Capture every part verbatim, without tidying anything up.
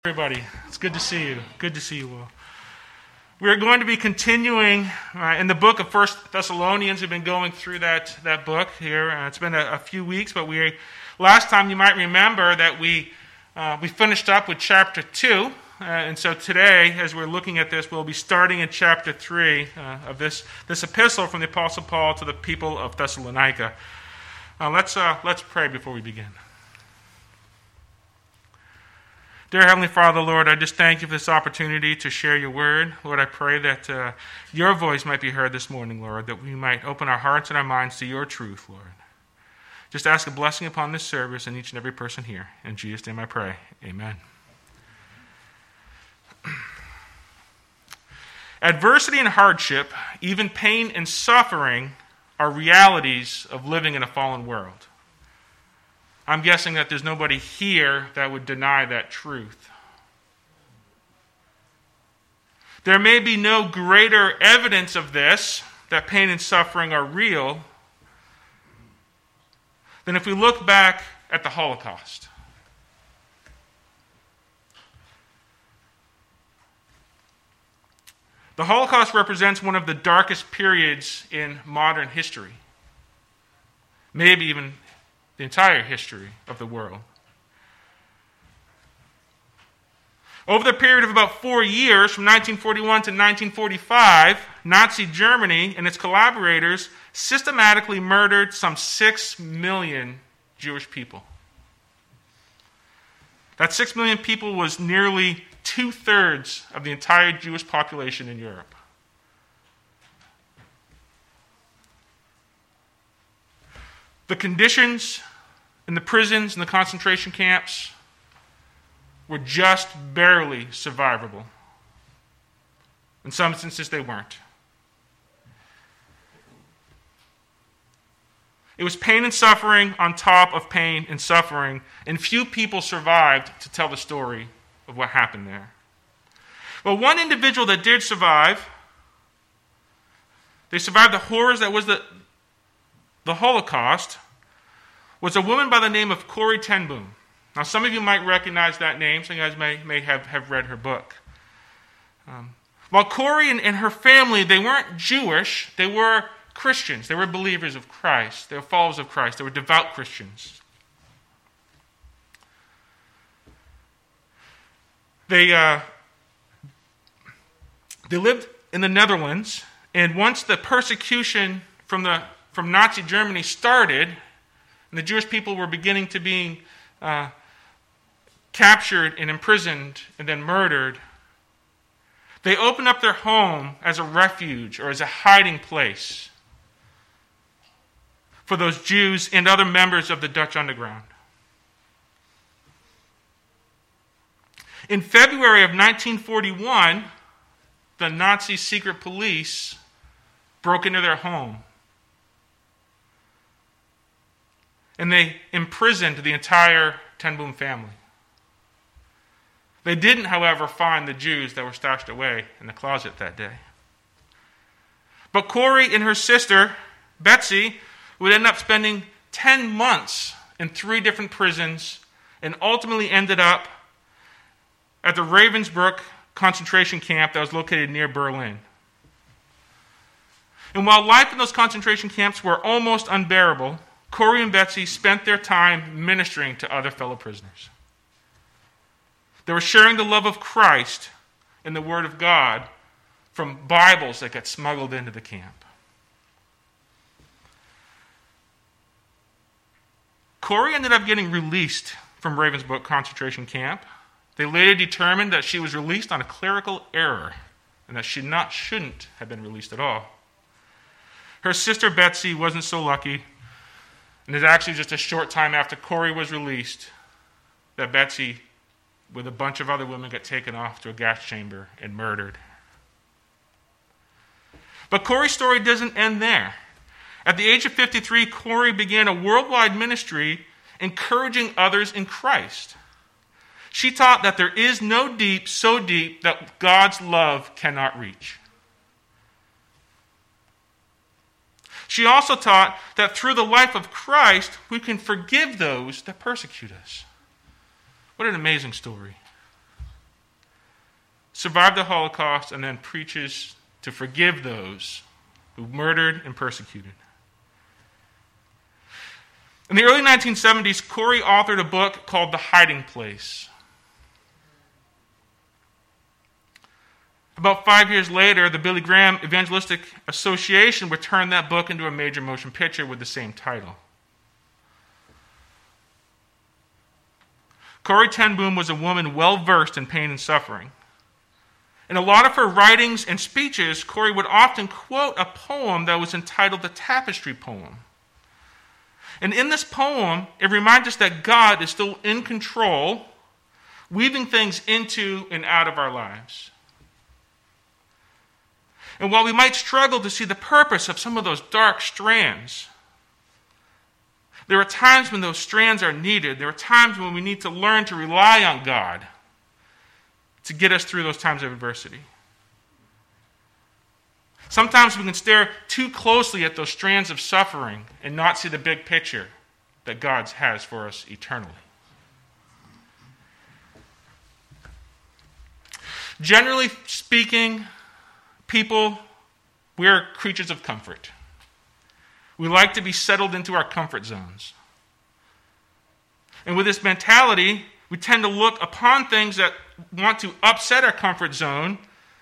Everybody, it's good to see you. Good to see you all. We are going to be continuing uh, in the book of First Thessalonians. We've been going through that, that book here. Uh, it's been a, a few weeks, but we last time you might remember that we uh, we finished up with chapter two, uh, and so today, as we're looking at this, we'll be starting in chapter three uh, of this this epistle from the Apostle Paul to the people of Thessalonica. Uh, let's uh, let's pray before we begin. Dear Heavenly Father, Lord, I just thank you for this opportunity to share your word. Lord, I pray that uh, your voice might be heard this morning, Lord, that we might open our hearts and our minds to your truth, Lord. Just ask a blessing upon this service and each and every person here. In Jesus' name I pray. Amen. Adversity and hardship, even pain and suffering, are realities of living in a fallen world. I'm guessing that there's nobody here that would deny that truth. There may be no greater evidence of this, that pain and suffering are real, than if we look back at the Holocaust. The Holocaust represents one of the darkest periods in modern history, maybe even the entire history of the world. Over the period of about four years, from nineteen forty-one to nineteen forty-five, Nazi Germany and its collaborators systematically murdered some six million Jewish people. That six million people was nearly two-thirds of the entire Jewish population in Europe. The conditions in the prisons and the concentration camps were just barely survivable. In some instances, they weren't. It was pain and suffering on top of pain and suffering, and few people survived to tell the story of what happened there. Well, one individual that did survive, they survived the horrors that was the, the Holocaust, was a woman by the name of Corrie ten Boom. Now, some of you might recognize that name. Some of you guys may, may have, have read her book. Um, while Corrie and, and her family, they weren't Jewish. They were Christians. They were believers of Christ. They were followers of Christ. They were devout Christians. They, uh, they lived in the Netherlands, and once the persecution from, the, from Nazi Germany started, and the Jewish people were beginning to be uh, captured and imprisoned and then murdered, they opened up their home as a refuge or as a hiding place for those Jews and other members of the Dutch underground. In February of nineteen forty-one, the Nazi secret police broke into their home. And they imprisoned the entire ten Boom family. They didn't, however, find the Jews that were stashed away in the closet that day. But Corrie and her sister, Betsy, would end up spending ten months in three different prisons and ultimately ended up at the Ravensbrück concentration camp that was located near Berlin. And while life in those concentration camps were almost unbearable, Corrie and Betsy spent their time ministering to other fellow prisoners. They were sharing the love of Christ and the Word of God from Bibles that got smuggled into the camp. Corrie ended up getting released from Ravensbrück concentration camp. They later determined that she was released on a clerical error and that she not shouldn't have been released at all. Her sister Betsy wasn't so lucky. And it's actually just a short time after Corrie was released that Betsy, with a bunch of other women, got taken off to a gas chamber and murdered. But Corrie's story doesn't end there. At the age of fifty-three, Corrie began a worldwide ministry encouraging others in Christ. She taught that there is no deep so deep that God's love cannot reach. She also taught that through the life of Christ, we can forgive those that persecute us. What an amazing story. survived the Holocaust, and then preaches to forgive those who murdered and persecuted. In the early nineteen seventies, Corrie authored a book called The Hiding Place. About five years later, the Billy Graham Evangelistic Association would turn that book into a major motion picture with the same title. Corrie ten Boom was a woman well-versed in pain and suffering. In a lot of her writings and speeches, Corrie would often quote a poem that was entitled the Tapestry Poem. And in this poem, it reminds us that God is still in control, weaving things into and out of our lives. And while we might struggle to see the purpose of some of those dark strands, there are times when those strands are needed. There are times when we need to learn to rely on God to get us through those times of adversity. Sometimes we can stare too closely at those strands of suffering and not see the big picture that God has for us eternally. Generally speaking, people, we are creatures of comfort. We like to be settled into our comfort zones. And with this mentality, we tend to look upon things that want to upset our comfort zone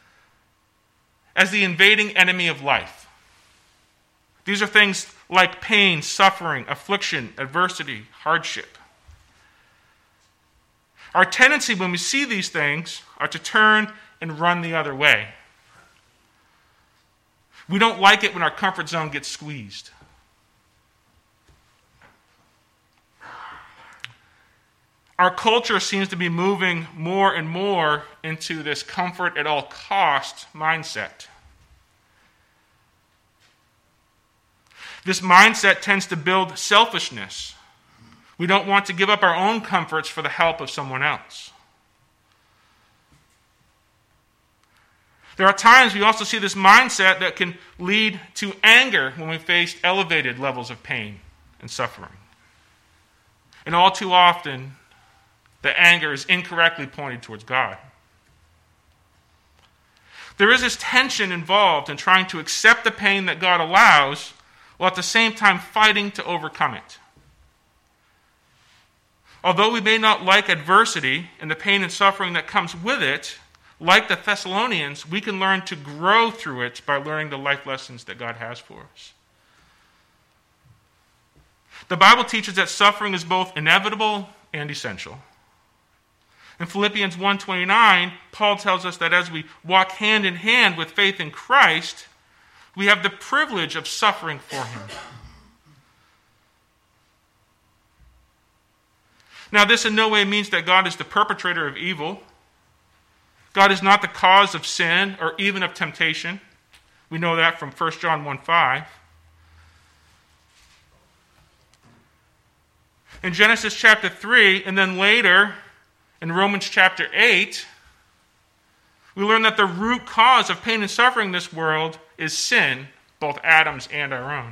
as the invading enemy of life. These are things like pain, suffering, affliction, adversity, hardship. Our tendency when we see these things are to turn and run the other way. We don't like it when our comfort zone gets squeezed. Our culture seems to be moving more and more into this comfort at all cost mindset. This mindset tends to build selfishness. We don't want to give up our own comforts for the help of someone else. There are times we also see this mindset that can lead to anger when we face elevated levels of pain and suffering. And all too often, the anger is incorrectly pointed towards God. There is this tension involved in trying to accept the pain that God allows, while at the same time fighting to overcome it. Although we may not like adversity and the pain and suffering that comes with it, like the Thessalonians, we can learn to grow through it by learning the life lessons that God has for us. The Bible teaches that suffering is both inevitable and essential. In Philippians one twenty-nine, Paul tells us that as we walk hand in hand with faith in Christ, we have the privilege of suffering for him. Now, this in no way means that God is the perpetrator of evil. God is not the cause of sin or even of temptation. We know that from First John one five. In Genesis chapter three, and then later in Romans chapter eight, we learn that the root cause of pain and suffering in this world is sin, both Adam's and our own.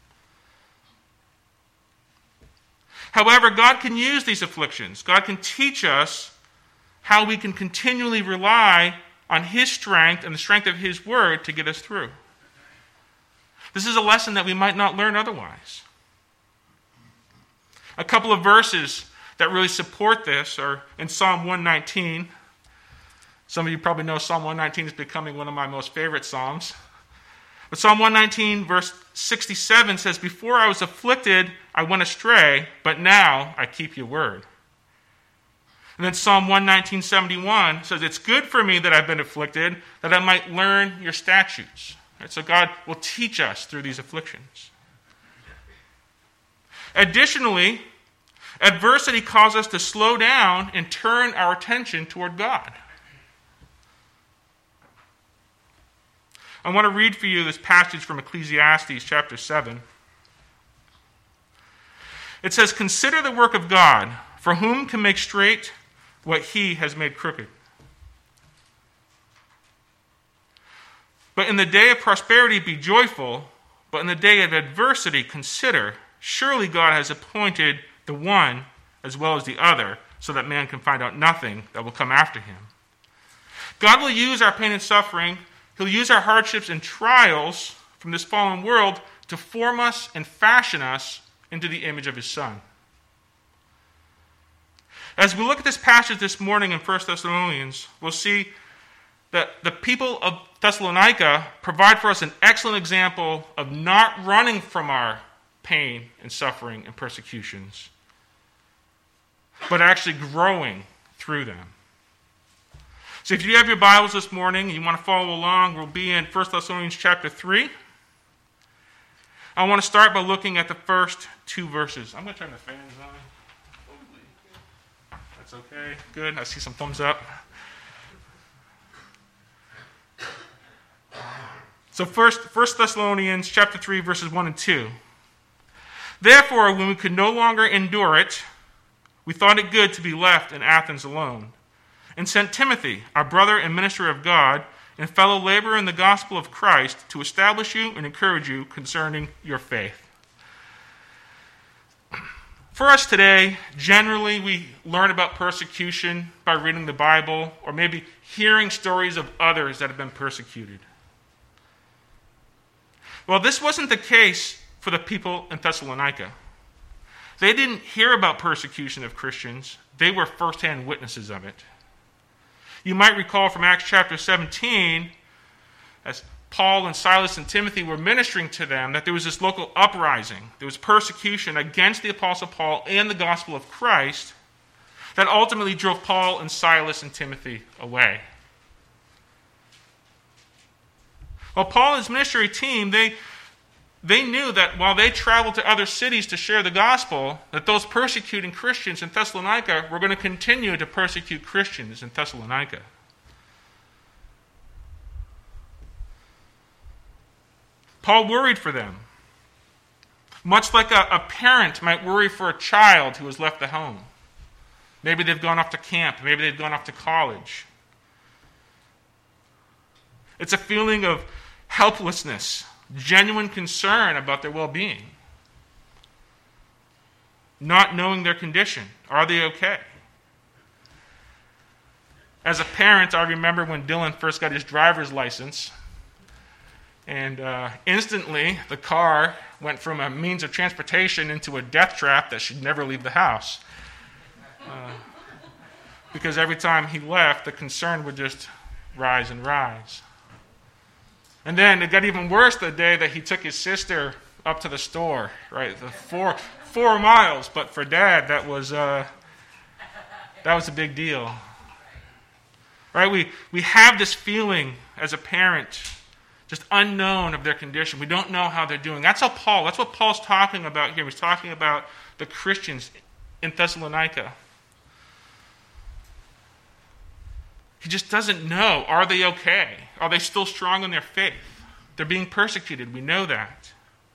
However, God can use these afflictions. God can teach us how we can continually rely on his strength and the strength of his word to get us through. This is a lesson that we might not learn otherwise. A couple of verses that really support this are in Psalm one nineteen. Some of you probably know Psalm one nineteen is becoming one of my most favorite psalms. But Psalm one nineteen verse sixty-seven says, "Before I was afflicted, I went astray, but now I keep your word." And then Psalm one nineteen seventy-one says, "It's good for me that I've been afflicted, that I might learn your statutes." Right, so God will teach us through these afflictions. Additionally, adversity causes us to slow down and turn our attention toward God. I want to read for you this passage from Ecclesiastes chapter seven. It says, "Consider the work of God, for whom can make straight what he has made crooked? But in the day of prosperity be joyful, but in the day of adversity consider, surely God has appointed the one as well as the other, so that man can find out nothing that will come after him. God will use our pain and suffering. He'll use our hardships and trials from this fallen world to form us and fashion us into the image of his Son. As we look at this passage this morning in First Thessalonians, we'll see that the people of Thessalonica provide for us an excellent example of not running from our pain and suffering and persecutions, but actually growing through them. So if you have your Bibles this morning and you want to follow along, we'll be in First Thessalonians chapter three. I want to start by looking at the first two verses. I'm going to turn the fans on. That's okay. Good. I see some thumbs up. So first, First Thessalonians chapter three, verses one and two. Therefore, when we could no longer endure it, we thought it good to be left in Athens alone, and sent Timothy, our brother and minister of God, and fellow laborer in the gospel of Christ, to establish you and encourage you concerning your faith. For us today, generally we learn about persecution by reading the Bible, or maybe hearing stories of others that have been persecuted. Well, this wasn't the case for the people in Thessalonica. They didn't hear about persecution of Christians. They were firsthand witnesses of it. You might recall from Acts chapter seventeen, as Paul and Silas and Timothy were ministering to them, that there was this local uprising. There was persecution against the Apostle Paul and the gospel of Christ that ultimately drove Paul and Silas and Timothy away. Well, Paul and his ministry team, they, they knew that while they traveled to other cities to share the gospel, that those persecuting Christians in Thessalonica were going to continue to persecute Christians in Thessalonica. Paul worried for them, much like a, a parent might worry for a child who has left the home. Maybe they've gone off to camp. Maybe they've gone off to college. It's a feeling of helplessness, genuine concern about their well-being, not knowing their condition. Are they okay? As a parent, I remember when Dylan first got his driver's license, and uh, instantly the car went from a means of transportation into a death trap that should never leave the house. Uh, because every time he left, the concern would just rise and rise. And then it got even worse the day that he took his sister up to the store, right? The four four miles, but for Dad, that was uh, that was a big deal, right? We we have this feeling as a parent, just unknown of their condition. We don't know how they're doing. That's how Paul. That's what Paul's talking about here. He's talking about the Christians in Thessalonica. He just doesn't know. Are they okay? Are they still strong in their faith? They're being persecuted. We know that.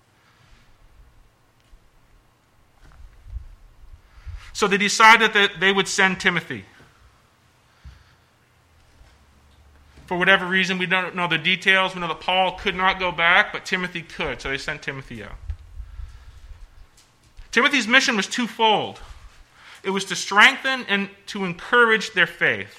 So they decided that they would send Timothy. For whatever reason, we don't know the details. We know that Paul could not go back, but Timothy could. So they sent Timothy up. Timothy's mission was twofold. It was to strengthen and to encourage their faith.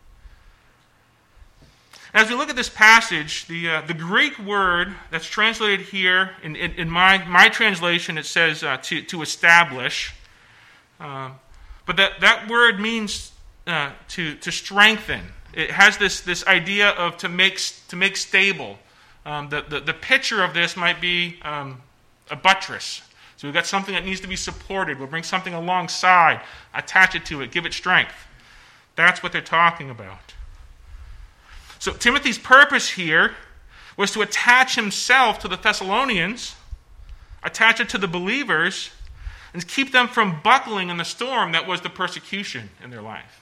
As we look at this passage, the uh, the Greek word that's translated here, in, in, in my, my translation, it says uh, to, to establish. Uh, but that, that word means uh, to, to strengthen. It has this, this idea of to make, to make stable. Um, the, the, the picture of this might be um, a buttress. So we've got something that needs to be supported. We'll bring something alongside, attach it to it, give it strength. That's what they're talking about. So Timothy's purpose here was to attach himself to the Thessalonians, attach it to the believers, and keep them from buckling in the storm that was the persecution in their life.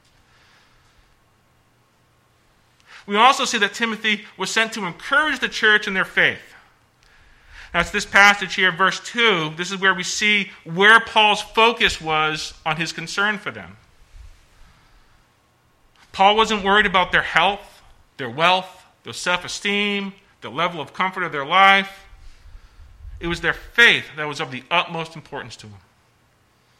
We also see that Timothy was sent to encourage the church in their faith. That's this passage here, verse two. This is where we see where Paul's focus was on his concern for them. Paul wasn't worried about their health, their wealth, their self-esteem, the level of comfort of their life. It was their faith that was of the utmost importance to him.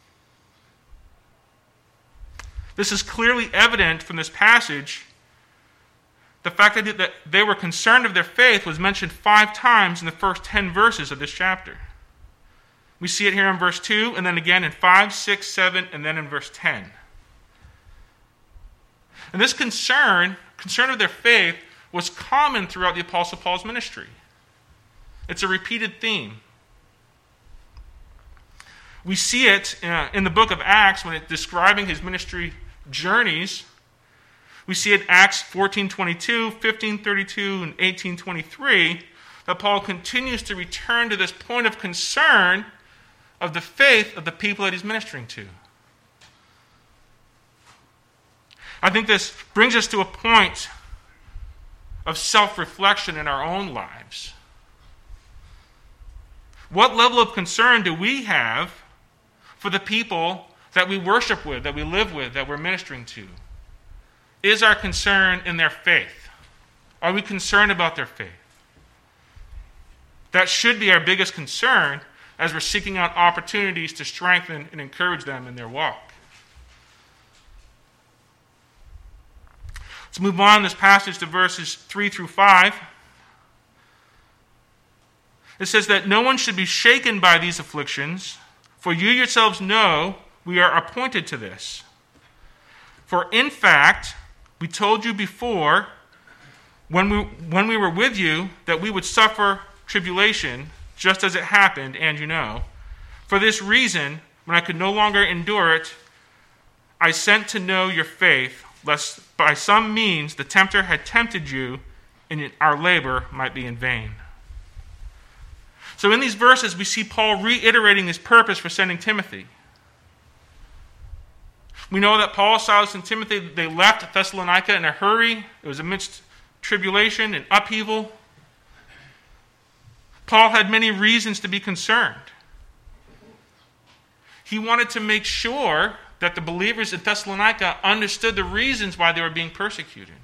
This is clearly evident from this passage the fact that that they were concerned of their faith was mentioned five times in the first ten verses of this chapter. We see it here in verse two, and then again in five, six, seven, and then in verse ten. And this concern, concern of their faith, was common throughout the Apostle Paul's ministry. It's a repeated theme. We see it uh, in the book of Acts when it's describing his ministry journeys. We see it in Acts fourteen twenty-two, fifteen thirty-two, and eighteen twenty-three that Paul continues to return to this point of concern of the faith of the people that he's ministering to. I think this brings us to a point of self-reflection in our own lives. What level of concern do we have for the people that we worship with, that we live with, that we're ministering to? Is our concern in their faith? Are we concerned about their faith? That should be our biggest concern as we're seeking out opportunities to strengthen and encourage them in their walk. Let's move on in this passage to verses three through five. It says that no one should be shaken by these afflictions, for you yourselves know we are appointed to this. For in fact, we told you before, when we, when we were with you, that we would suffer tribulation, just as it happened, and you know. For this reason, when I could no longer endure it, I sent to know your faith, lest by some means the tempter had tempted you, and our labor might be in vain. So in these verses, we see Paul reiterating his purpose for sending Timothy. We know that Paul, Silas, and Timothy, they left Thessalonica in a hurry. It was amidst tribulation and upheaval. Paul had many reasons to be concerned. He wanted to make sure that the believers in Thessalonica understood the reasons why they were being persecuted.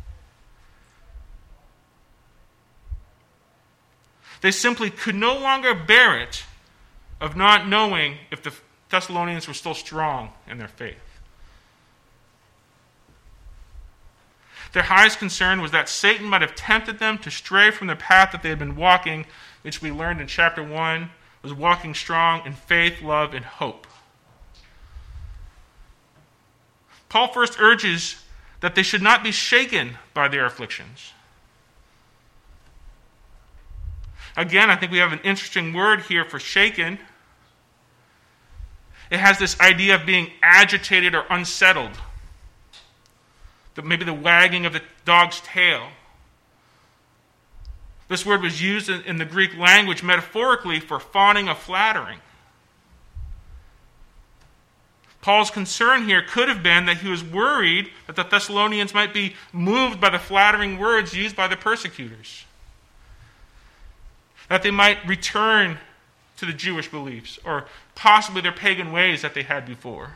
They simply could no longer bear it of not knowing if the Thessalonians were still strong in their faith. Their highest concern was that Satan might have tempted them to stray from the path that they had been walking, which we learned in chapter one, was walking strong in faith, love, and hope. Paul first urges that they should not be shaken by their afflictions. Again, I think we have an interesting word here for shaken. It has this idea of being agitated or unsettled. Maybe the wagging of the dog's tail. This word was used in the Greek language metaphorically for fawning or flattering. Paul's concern here could have been that he was worried that the Thessalonians might be moved by the flattering words used by the persecutors. That they might return to the Jewish beliefs or possibly their pagan ways that they had before.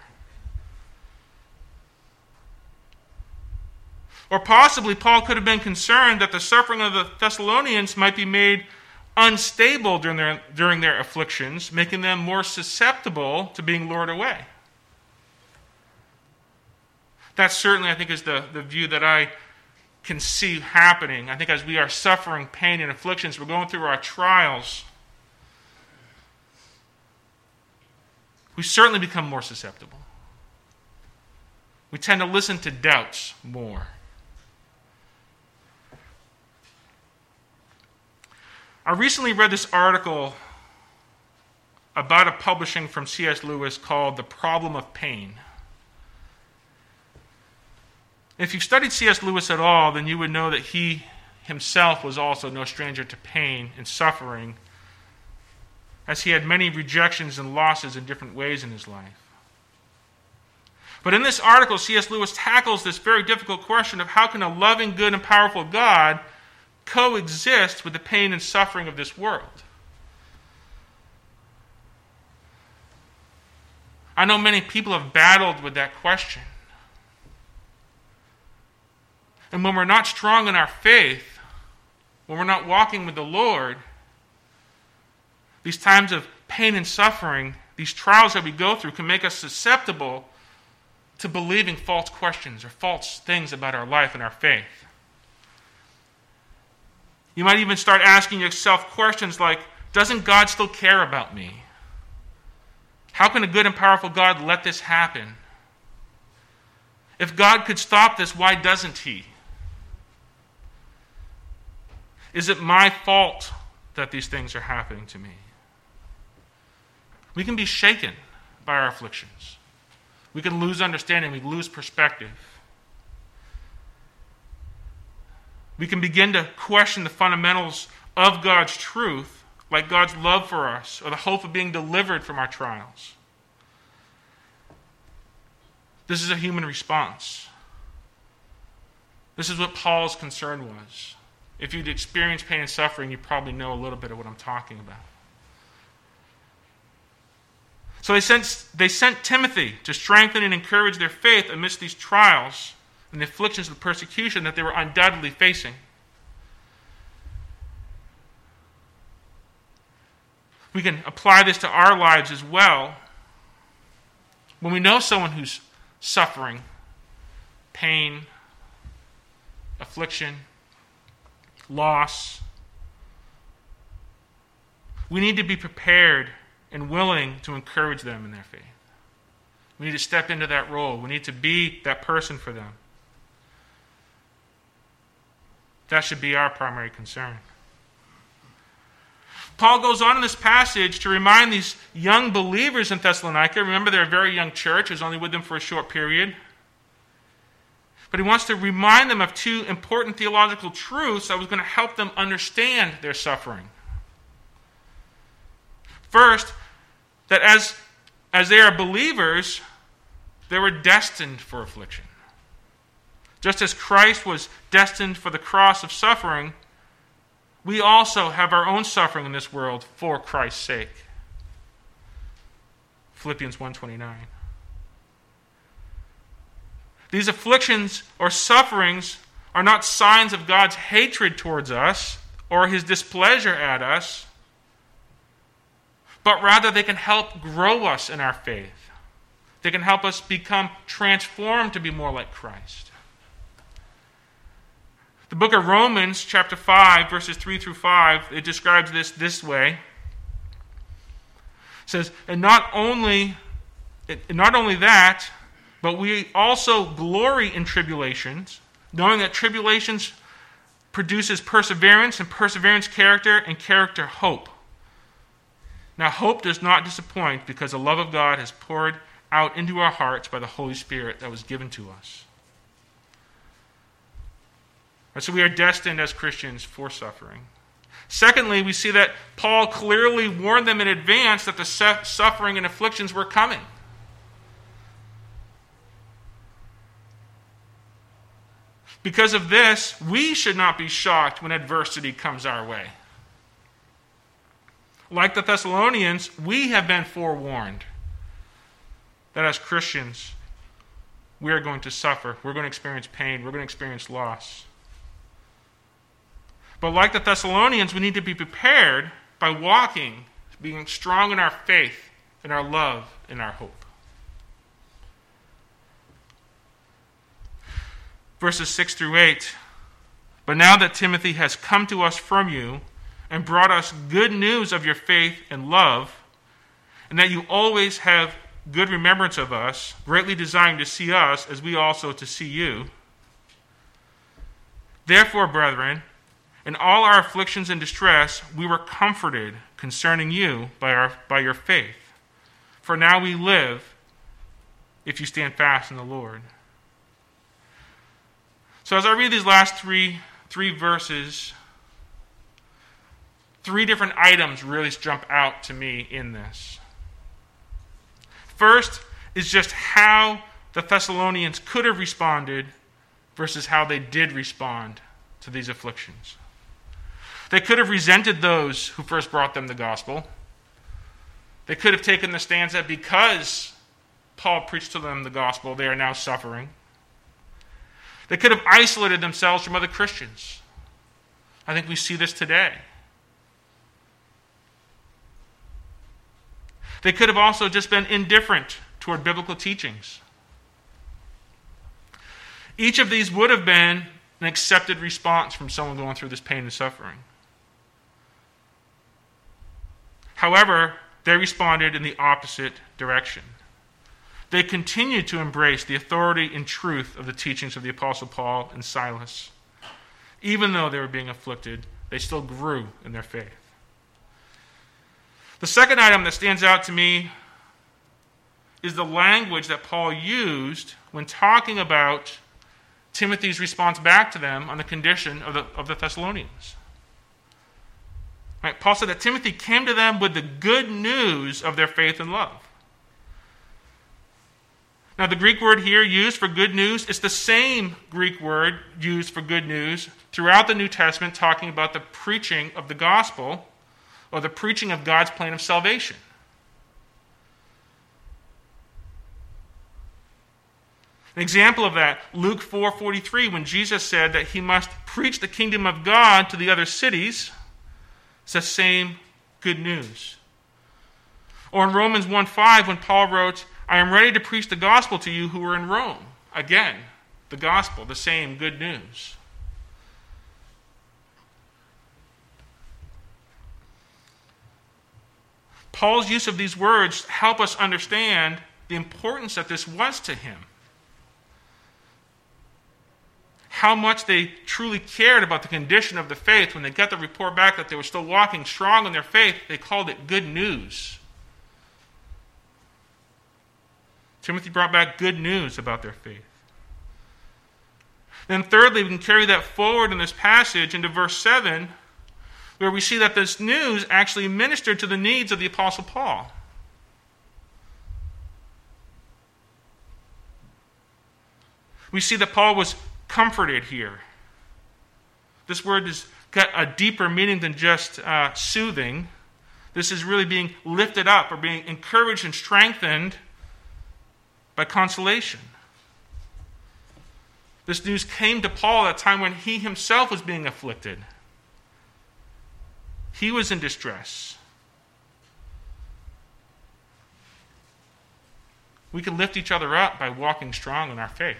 Or possibly Paul could have been concerned that the suffering of the Thessalonians might be made unstable during their, during their afflictions, making them more susceptible to being lured away. That certainly, I think, is the, the view that I can see happening. I think as we are suffering pain and afflictions, we're going through our trials, we certainly become more susceptible. We tend to listen to doubts more. I recently read this article about a publishing from C S Lewis called The Problem of Pain. If you've studied C S Lewis at all, then you would know that he himself was also no stranger to pain and suffering, as he had many rejections and losses in different ways in his life. But in this article, C S Lewis tackles this very difficult question of how can a loving, good, and powerful God coexist with the pain and suffering of this world? I know many people have battled with that question. And when we're not strong in our faith, when we're not walking with the Lord, these times of pain and suffering, these trials that we go through can make us susceptible to believing false questions or false things about our life and our faith. You might even start asking yourself questions like, doesn't God still care about me? How can a good and powerful God let this happen? If God could stop this, why doesn't he? Is it my fault that these things are happening to me? We can be shaken by our afflictions. We can lose understanding. We lose perspective. We can begin to question the fundamentals of God's truth, like God's love for us or the hope of being delivered from our trials. This is a human response. This is what Paul's concern was. If you'd experienced pain and suffering, you probably know a little bit of what I'm talking about. So they sent, they sent Timothy to strengthen and encourage their faith amidst these trials and the afflictions of persecution that they were undoubtedly facing. We can apply this to our lives as well. When we know someone who's suffering, pain, affliction, loss, we need to be prepared and willing to encourage them in their faith. We need to step into that role. We need to be that person for them. That should be our primary concern. Paul goes on in this passage to remind these young believers in Thessalonica. Remember, they're a very young church. He was only with them for a short period. But he wants to remind them of two important theological truths that was going to help them understand their suffering. First, that as, as they are believers, they were destined for affliction. Just as Christ was destined for the cross of suffering, we also have our own suffering in this world for Christ's sake. Philippians one twenty-nine. These afflictions or sufferings are not signs of God's hatred towards us or his displeasure at us, but rather they can help grow us in our faith. They can help us become transformed to be more like Christ. The book of Romans, chapter five, verses three through five, it describes this this way. It says, and not only, not only that, but we also glory in tribulations, knowing that tribulations produces perseverance, and perseverance character, and character hope. Now hope does not disappoint, because the love of God has poured out into our hearts by the Holy Spirit that was given to us. And so we are destined as Christians for suffering. Secondly, we see that Paul clearly warned them in advance that the suffering and afflictions were coming. Because of this, we should not be shocked when adversity comes our way. Like the Thessalonians, we have been forewarned that as Christians, we are going to suffer. We're going to experience pain. We're going to experience loss. But like the Thessalonians, we need to be prepared by walking, being strong in our faith, in our love, in our hope. Verses six through eight. But now that Timothy has come to us from you and brought us good news of your faith and love, and that you always have good remembrance of us, greatly desiring to see us as we also to see you. Therefore, brethren, in all our afflictions and distress, we were comforted concerning you by our by your faith. For now we live, if you stand fast in the Lord. So as I read these last three three verses, three different items really jump out to me in this. First is just how the Thessalonians could have responded versus how they did respond to these afflictions. They could have resented those who first brought them the gospel. They could have taken the stance that because Paul preached to them the gospel, they are now suffering. They could have isolated themselves from other Christians. I think we see this today. They could have also just been indifferent toward biblical teachings. Each of these would have been an accepted response from someone going through this pain and suffering. However, they responded in the opposite direction. They continued to embrace the authority and truth of the teachings of the Apostle Paul and Silas. Even though they were being afflicted, they still grew in their faith. The second item that stands out to me is the language that Paul used when talking about Timothy's response back to them on the condition of the, of the Thessalonians. Right? Paul said that Timothy came to them with the good news of their faith and love. Now, the Greek word here used for good news is the same Greek word used for good news throughout the New Testament, talking about the preaching of the gospel or the preaching of God's plan of salvation. An example of that, Luke four forty-three, when Jesus said that he must preach the kingdom of God to the other cities, it's the same good news. Or in Romans one five, when Paul wrote, I am ready to preach the gospel to you who are in Rome. Again, the gospel, the same good news. Paul's use of these words help us understand the importance that this was to him. How much they truly cared about the condition of the faith. When they got the report back that they were still walking strong in their faith, they called it good news. Timothy brought back good news about their faith. Then thirdly, we can carry that forward in this passage into verse seven, where we see that this news actually ministered to the needs of the Apostle Paul. We see that Paul was comforted here. This word has got a deeper meaning than just uh, soothing. This is really being lifted up or being encouraged and strengthened by consolation. This news came to Paul at a time when he himself was being afflicted. He was in distress. We can lift each other up by walking strong in our faith.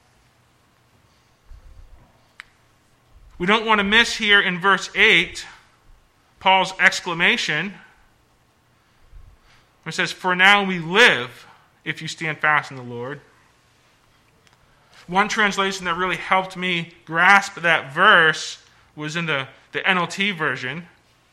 We don't want to miss here in verse eight Paul's exclamation. It says, for now we live if you stand fast in the Lord. One translation that really helped me grasp that verse was in the, the N L T version,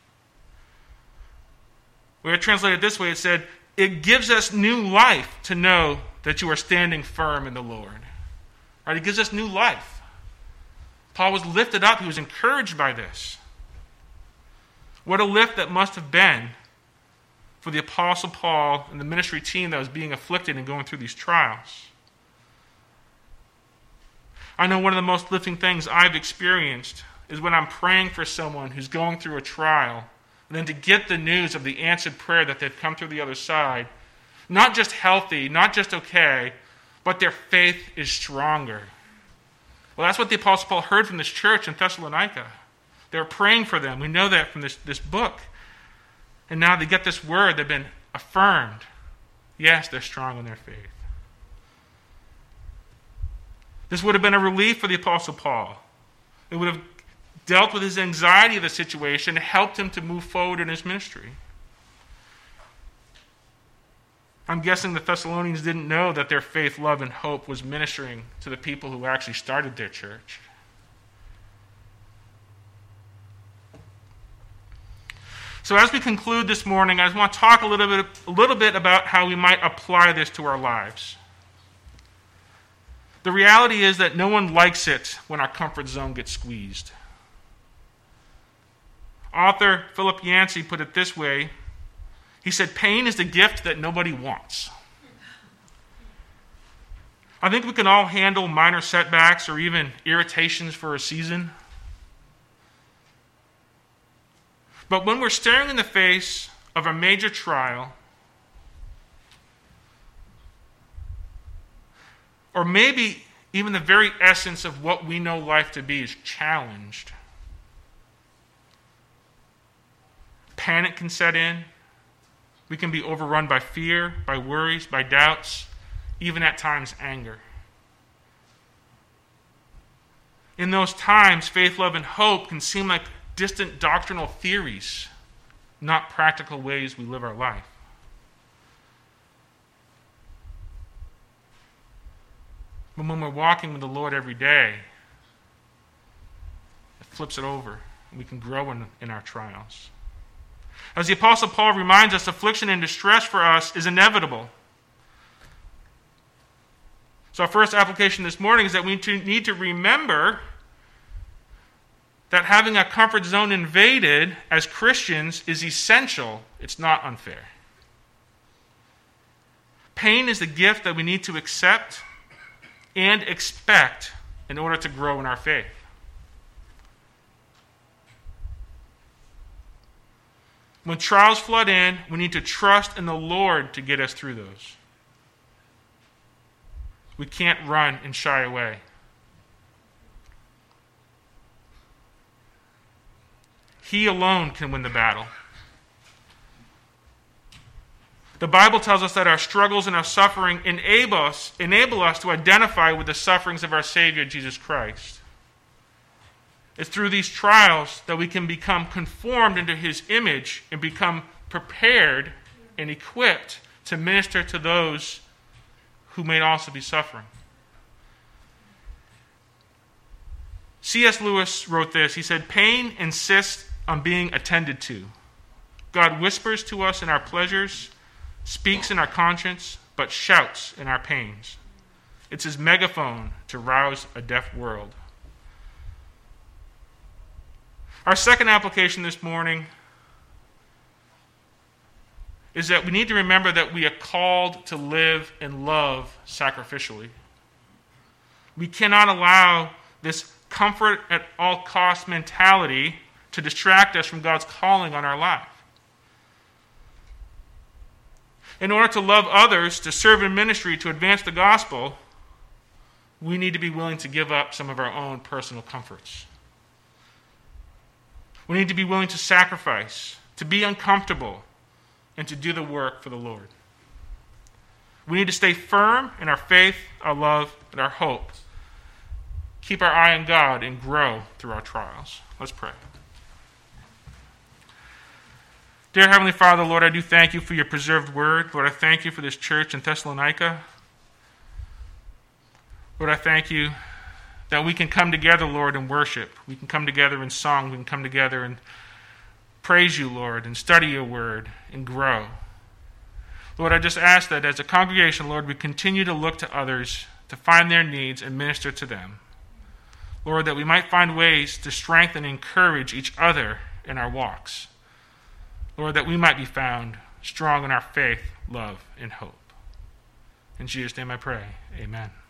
where it translated this way. It said, it gives us new life to know that you are standing firm in the Lord. Right? It gives us new life. Paul was lifted up. He was encouraged by this. What a lift that must have been for the Apostle Paul and the ministry team that was being afflicted and going through these trials. I know one of the most lifting things I've experienced is when I'm praying for someone who's going through a trial, and then to get the news of the answered prayer that they've come through the other side, not just healthy, not just okay, but their faith is stronger. Well, that's what the Apostle Paul heard from this church in Thessalonica. They were praying for them. We know that from this, this book. And now they get this word. They've been affirmed. Yes, they're strong in their faith. This would have been a relief for the Apostle Paul. It would have dealt with his anxiety of the situation and helped him to move forward in his ministry. I'm guessing the Thessalonians didn't know that their faith, love, and hope was ministering to the people who actually started their church. So as we conclude this morning, I just want to talk a little bit, a little bit about how we might apply this to our lives. The reality is that no one likes it when our comfort zone gets squeezed. Author Philip Yancey put it this way. He said, pain is the gift that nobody wants. I think we can all handle minor setbacks or even irritations for a season. But when we're staring in the face of a major trial, or maybe even the very essence of what we know life to be is challenged, panic can set in. We can be overrun by fear, by worries, by doubts, even at times anger. In those times, faith, love, and hope can seem like distant doctrinal theories, not practical ways we live our life. But when we're walking with the Lord every day, it flips it over, and we can grow in, in our trials. As the Apostle Paul reminds us, affliction and distress for us is inevitable. So our first application this morning is that we need to remember that having a comfort zone invaded as Christians is essential. It's not unfair. Pain is a gift that we need to accept and expect in order to grow in our faith. When trials flood in, we need to trust in the Lord to get us through those. We can't run and shy away. He alone can win the battle. The Bible tells us that our struggles and our suffering enable us, enable us to identify with the sufferings of our Savior, Jesus Christ. It's through these trials that we can become conformed into His image and become prepared and equipped to minister to those who may also be suffering. C S Lewis wrote this. He said, "Pain insists on being attended to. God whispers to us in our pleasures, speaks in our conscience, but shouts in our pains. It's His megaphone to rouse a deaf world." Our second application this morning is that we need to remember that we are called to live and love sacrificially. We cannot allow this comfort at all cost mentality to distract us from God's calling on our life. In order to love others, to serve in ministry, to advance the gospel, we need to be willing to give up some of our own personal comforts. We need to be willing to sacrifice, to be uncomfortable, and to do the work for the Lord. We need to stay firm in our faith, our love, and our hope. Keep our eye on God and grow through our trials. Let's pray. Dear Heavenly Father, Lord, I do thank you for your preserved word. Lord, I thank you for this church in Thessalonica. Lord, I thank you that we can come together, Lord, and worship. We can come together in song. We can come together and praise you, Lord, and study your word and grow. Lord, I just ask that as a congregation, Lord, we continue to look to others to find their needs and minister to them. Lord, that we might find ways to strengthen and encourage each other in our walks. Lord, that we might be found strong in our faith, love, and hope. In Jesus' name I pray, amen.